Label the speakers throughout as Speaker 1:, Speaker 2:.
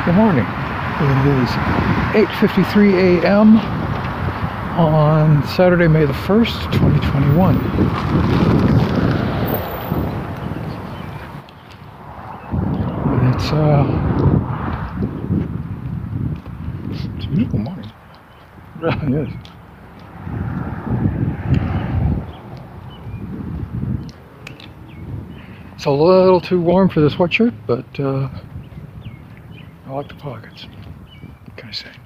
Speaker 1: Good morning. It is 8:53 a.m. on Saturday, May the 1st, 2021. It's a beautiful morning. It really is. It's a little too warm for this sweatshirt, but I like the pockets. What can I say?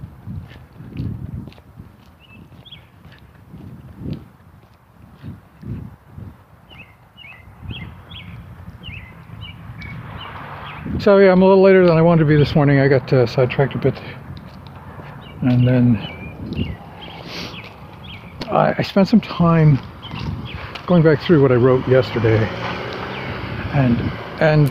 Speaker 1: So yeah, I'm a little later than I wanted to be this morning. I got sidetracked a bit, and then I spent some time going back through what I wrote yesterday, and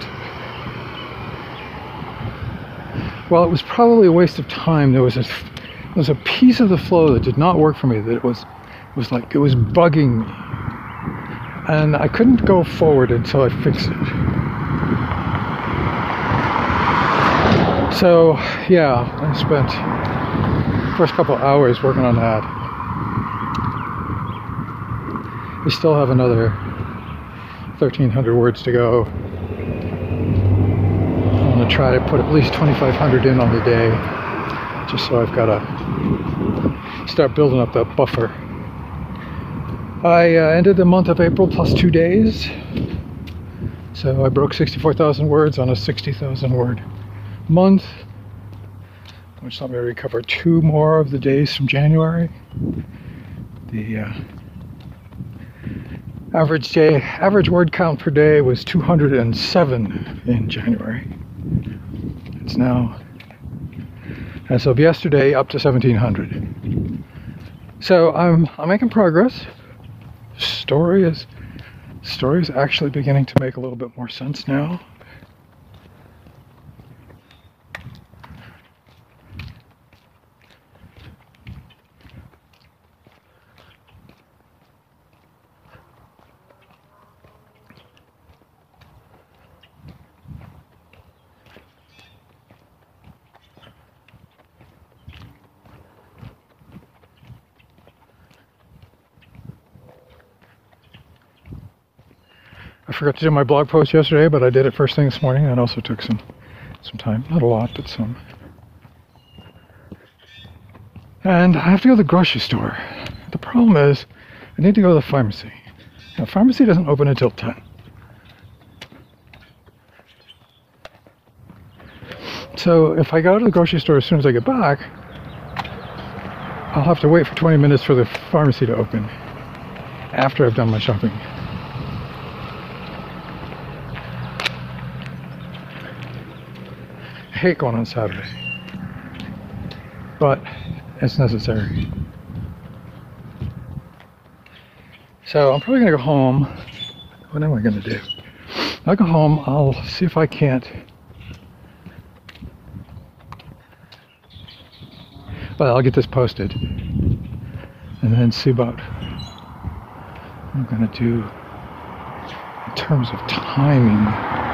Speaker 1: while it was probably a waste of time, there was a piece of the flow that did not work for me. That it was bugging me, and I couldn't go forward until I fixed it. So yeah, I spent the first couple hours working on that. We still have another 1,300 words to go. I'm going to try to put at least 2,500 in on the day, just so I've got to start building up that buffer. I ended the month of April plus 2 days, so I broke 64,000 words on a 60,000 word month, which let me recover 2 more of the days from January. The average word count per day was 207 in January. It's now, as of yesterday, up to 1,700. So I'm making progress. Story is actually beginning to make a little bit more sense now. I forgot to do my blog post yesterday, but I did it first thing this morning. That also took some time. Not a lot, but some. And I have to go to the grocery store. The problem is, I need to go to the pharmacy. Now, the pharmacy doesn't open until 10. So if I go to the grocery store as soon as I get back, I'll have to wait for 20 minutes for the pharmacy to open after I've done my shopping. I hate going on Saturday, but it's necessary. So I'm probably gonna go home. What am I gonna do? I'll go home. I'll see if I can't. Well, I'll get this posted, and then see about what I'm gonna do in terms of timing.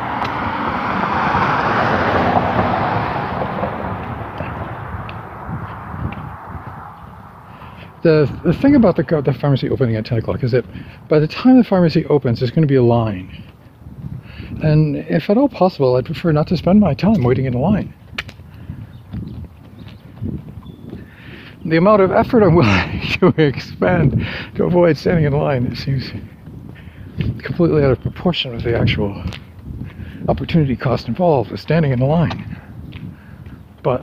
Speaker 1: The thing about the pharmacy opening at 10 o'clock is that by the time the pharmacy opens, there's going to be a line. And if at all possible, I'd prefer not to spend my time waiting in a line. The amount of effort I'm willing to expend to avoid standing in a line, it seems completely out of proportion with the actual opportunity cost involved with standing in a line. But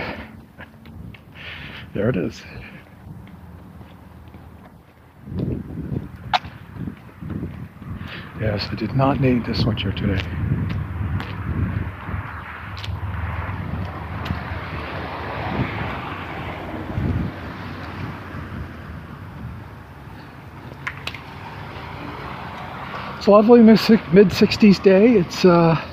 Speaker 1: there it is. Yes, I did not need this sweatshirt today. It's a lovely mid-60s day. It's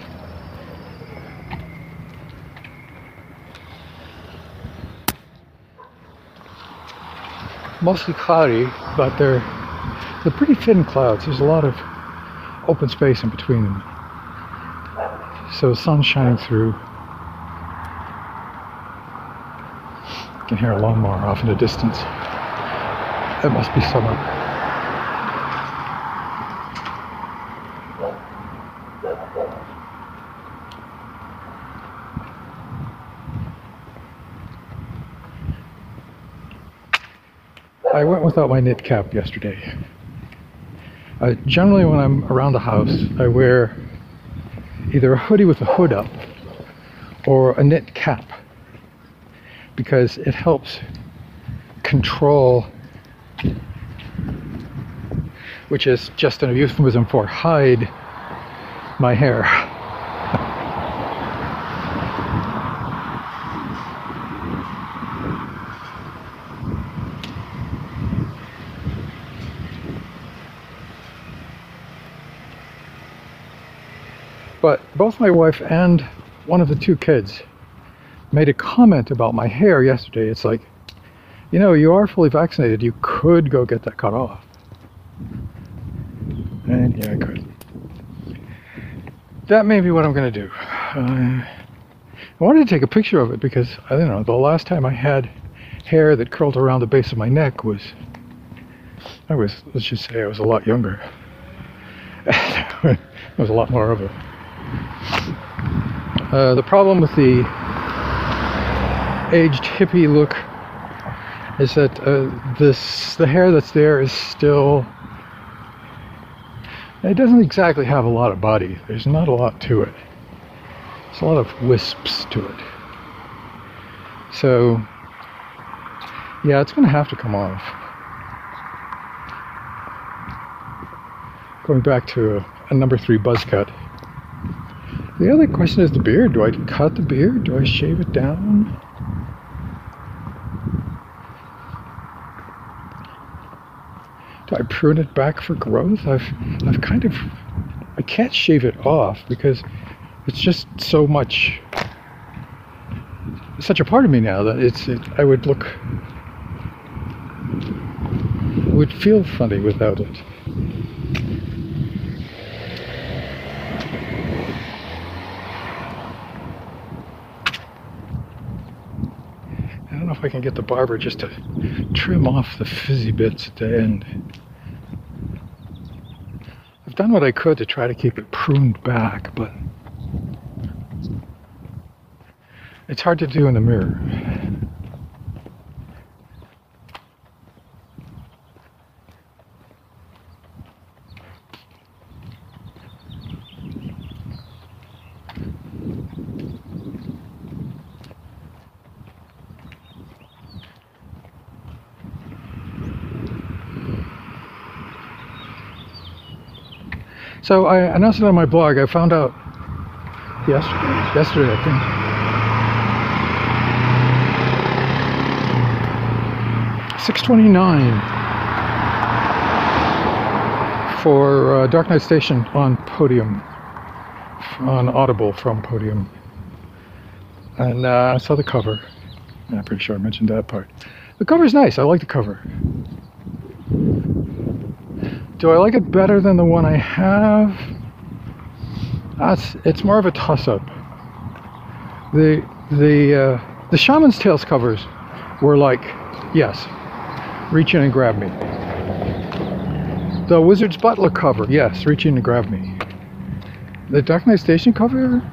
Speaker 1: mostly cloudy, but they're pretty thin clouds. There's a lot of open space in between them, so the sun's shining through. can hear a lawnmower off in the distance. It must be summer. I went without my knit cap yesterday. Generally when I'm around the house, I wear either a hoodie with a hood up or a knit cap because it helps control, which is just an euphemism for hide, my hair. But both my wife and one of the two kids made a comment about my hair yesterday. It's like, you know, you are fully vaccinated. You could go get that cut off. And yeah, I could. That may be what I'm going to do. I wanted to take a picture of it because, I don't know, the last time I had hair that curled around the base of my neck was, let's just say I was a lot younger. There was a lot more of it. The problem with the aged hippie look is that the hair that's there is still, it doesn't exactly have a lot of body. There's not a lot to it. There's a lot of wisps to it. So yeah, it's going to have to come off. Going back to a number 3 buzz cut. The other question is the beard. Do I cut the beard? Do I shave it down? Do I prune it back for growth? I've kind of, I can't shave it off because it's just so much, such a part of me now that I would look, it would feel funny without it. I don't know if I can get the barber just to trim off the fizzy bits at the end. I've done what I could to try to keep it pruned back, but it's hard to do in the mirror. So I announced it on my blog. I found out yesterday I think. 6:29 for Dark Knight Station on Podium, on Audible from Podium. And I saw the cover. I'm pretty sure I mentioned that part. The cover's nice. I like the cover. Do I like it better than the one I have? It's more of a toss-up. The Shaman's Tales covers were like, yes, reach in and grab me. The Wizard's Butler cover, yes, reach in and grab me. The Dark Knight Station cover,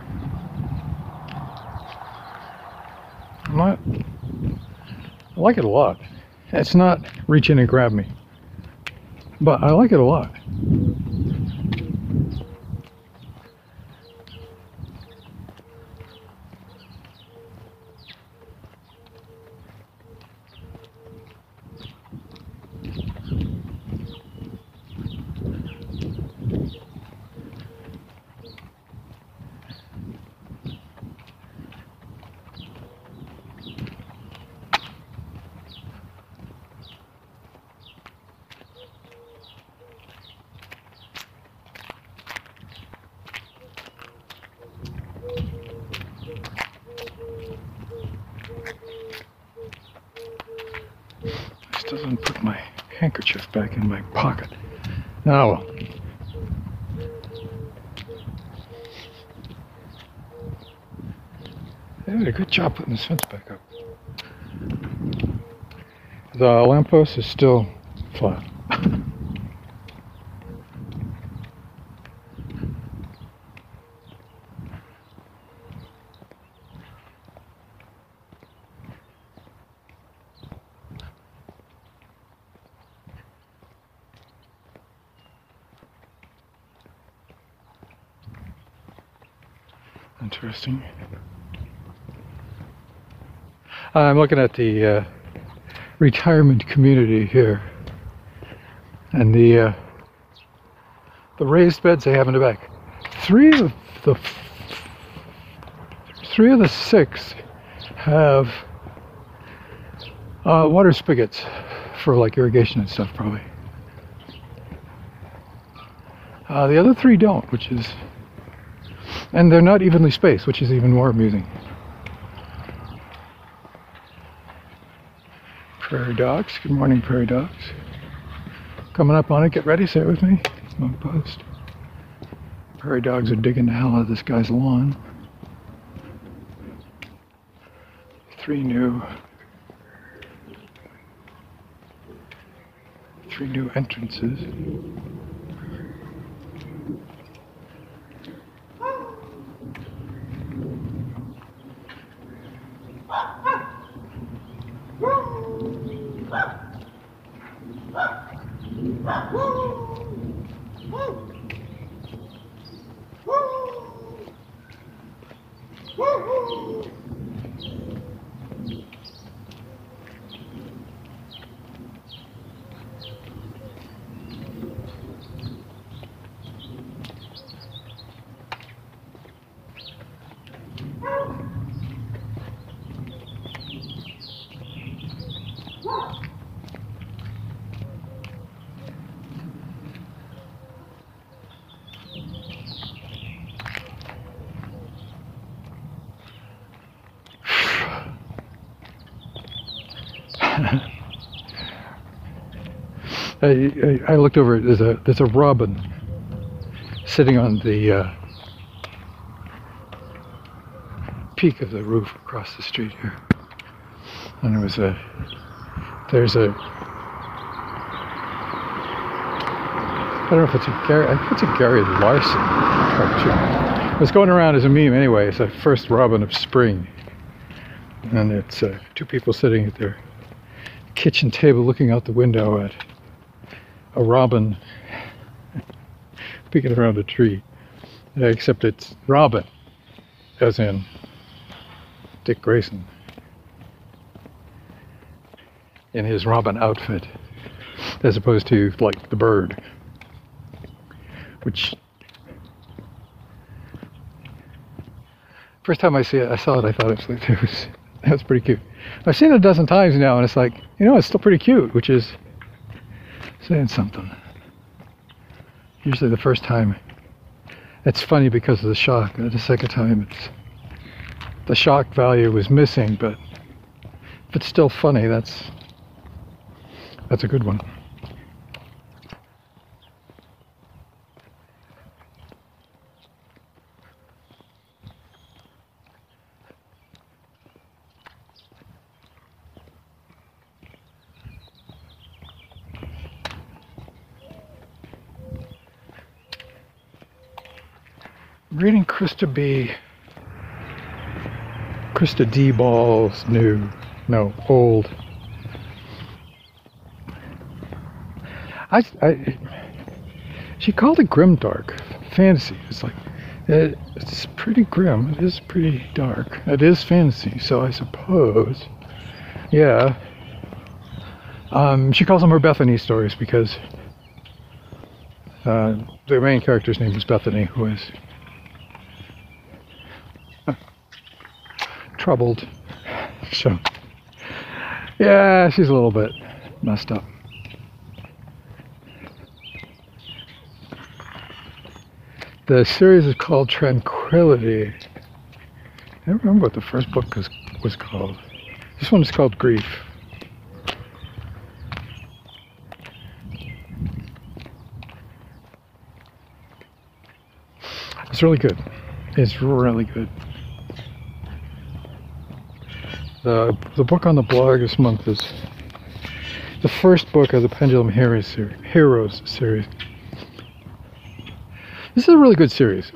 Speaker 1: I like it a lot. It's not reach in and grab me, but I like it a lot. Doesn't put my handkerchief back in my pocket. Oh well. They did a good job putting this fence back up. The lamppost is still flat. Interesting. I'm looking at the retirement community here, and the raised beds they have in the back. Three of the six have water spigots for like irrigation and stuff, probably. The other three don't, which is, and they're not evenly spaced, which is even more amusing. Prairie dogs. Good morning, prairie dogs. Coming up on it. Get ready. Say it with me. Smoke post. Prairie dogs are digging the hell out of this guy's lawn. Three new entrances. I looked over. There's a robin sitting on the peak of the roof across the street here, and there's a I don't know if it's a Gary. I think it's a Gary Larson cartoon. It was going around as a meme anyway. It's the first robin of spring, and it's two people sitting at their kitchen table looking out the window at a robin peeking around a tree, except it's Robin, as in Dick Grayson, in his Robin outfit, as opposed to like the bird, which first time I saw it, I thought that was pretty cute. I've seen it a dozen times now, and it's like, you know, it's still pretty cute, which is saying something. Usually the first time it's funny because of the shock, and the second time the shock value was missing, but if it's still funny, that's a good one. I'm reading Krista D. Ball's old. She called it grimdark fantasy. It's like, it's pretty grim. It is pretty dark. It is fantasy, so I suppose, yeah. She calls them her Bethany stories because the main character's name is Bethany, who is troubled. So, yeah, she's a little bit messed up. The series is called Tranquility. I don't remember what the first book was called. This one is called Grief. It's really good. It's really good. The book on the blog this month is the first book of the Pendulum Heroes series. This is a really good series.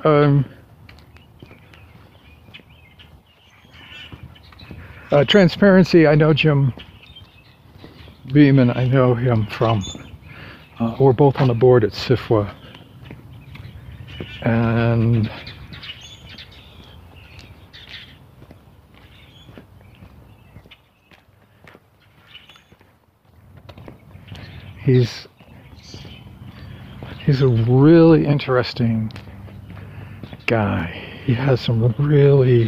Speaker 1: Transparency, I know Jim Beeman, I know him from, we're both on the board at SFWA. And he's a really interesting guy. He has some really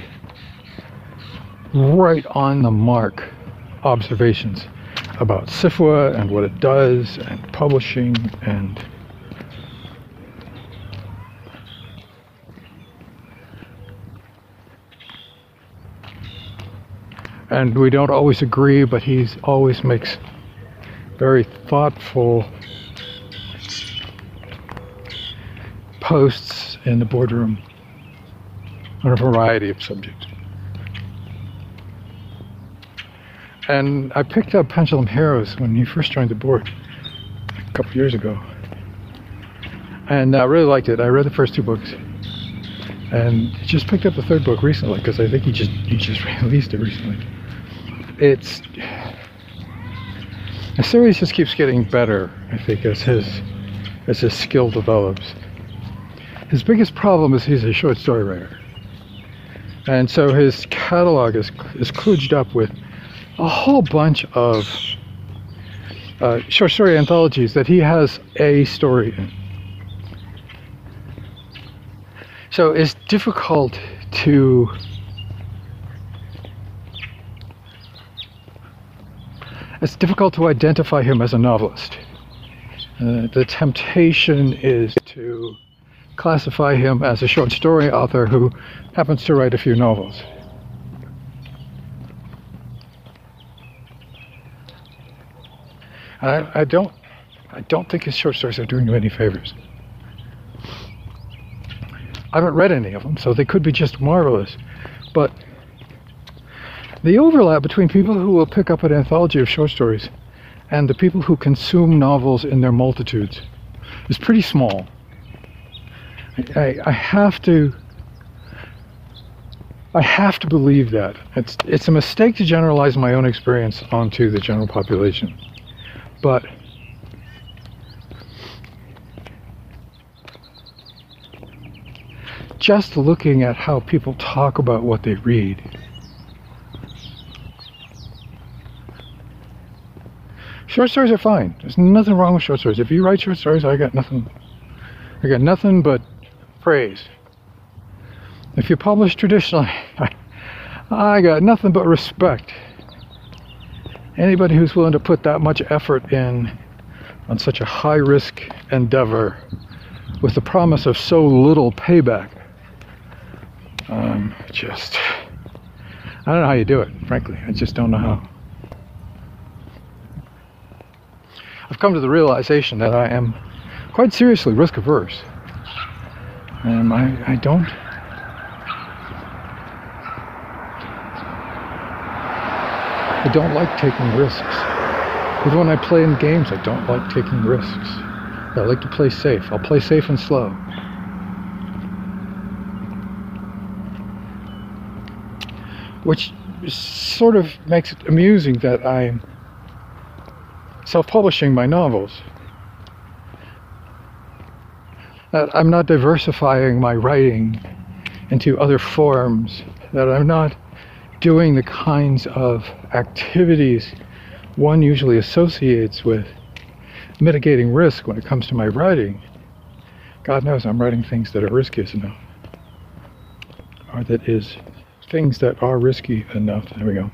Speaker 1: right on the mark observations about SFWA and what it does and publishing and we don't always agree, but he always makes very thoughtful posts in the boardroom on a variety of subjects. And I picked up Pendulum Heroes when he first joined the board a couple years ago, and I really liked it. I read the first two books, and just picked up the third book recently because I think he just released it recently. The series just keeps getting better, I think, as his skill develops. His biggest problem is he's a short story writer, and so his catalog is kludged up with a whole bunch of short story anthologies that he has a story in. So it's difficult to identify him as a novelist. The temptation is to classify him as a short story author who happens to write a few novels. I don't think his short stories are doing him any favors. I haven't read any of them, so they could be just marvelous. But the overlap between people who will pick up an anthology of short stories and the people who consume novels in their multitudes is pretty small. I have to believe that. It's a mistake to generalize my own experience onto the general population. But just looking at how people talk about what they read, short stories are fine. There's nothing wrong with short stories. If you write short stories, I got nothing but praise. If you publish traditionally, I got nothing but respect. Anybody who's willing to put that much effort in on such a high-risk endeavor with the promise of so little payback, I don't know how you do it, frankly. I just don't know how. I've come to the realization that I am quite seriously risk-averse. And I don't like taking risks. Even when I play in games, I don't like taking risks. I like to play safe. I'll play safe and slow. Which sort of makes it amusing that I'm self-publishing my novels. That I'm not diversifying my writing into other forms. That I'm not doing the kinds of activities one usually associates with mitigating risk when it comes to my writing. God knows I'm writing things that are risky enough. Or that is things that are risky enough. There we go.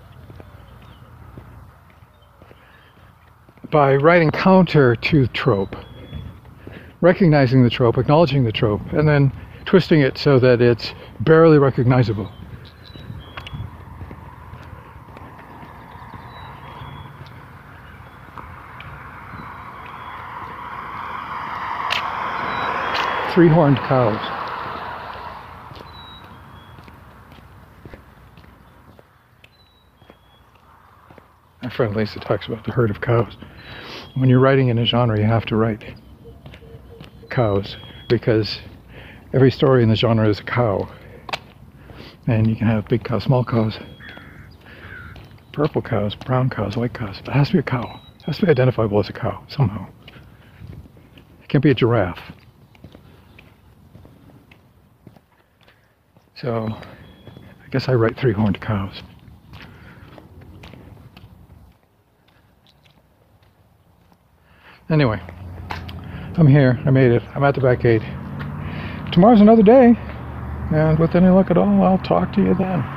Speaker 1: By writing counter to trope, recognizing the trope, acknowledging the trope, and then twisting it so that it's barely recognizable. Three-horned cows. My friend Lisa talks about the herd of cows. When you're writing in a genre, you have to write cows, because every story in the genre is a cow. And you can have big cows, small cows, purple cows, brown cows, white cows. But it has to be a cow. It has to be identifiable as a cow, somehow. It can't be a giraffe. So, I guess I write three-horned cows. Anyway, I'm here. I made it. I'm at the back gate. Tomorrow's another day. And with any luck at all, I'll talk to you then.